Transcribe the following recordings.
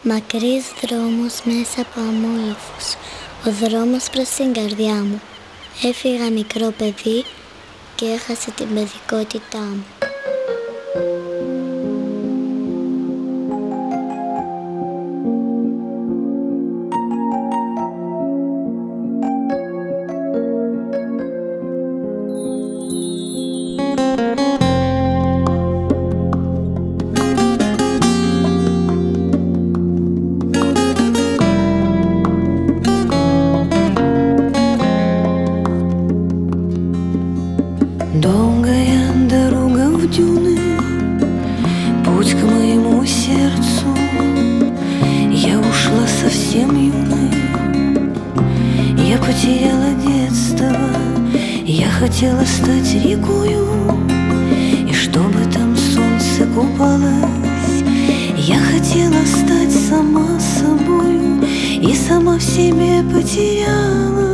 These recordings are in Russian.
Μακρύς δρόμος μέσα από αμόλοφους, ο δρόμος προς την καρδιά μου. Έφυγα μικρό παιδί και έχασε την παιδικότητά μου. Долгая дорога в дюны, путь к моему сердцу. Я ушла совсем юной, я потеряла детство. Я хотела стать рекою, и чтобы там солнце купалось. Я хотела стать сама собою, и сама в себе потерялась.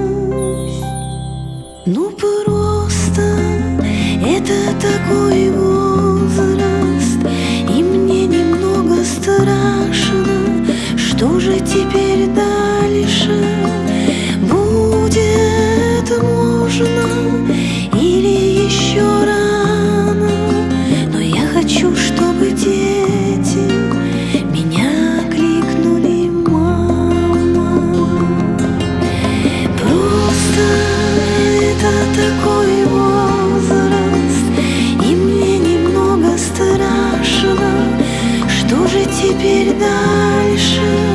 Ну просто это такой возраст, и мне немного страшно. Что же теперь дальше будет можно, или еще рано? Но я хочу, чтобы дети меня кликнули мама. Просто это такой возраст, и мне немного страшно. Что же теперь дальше?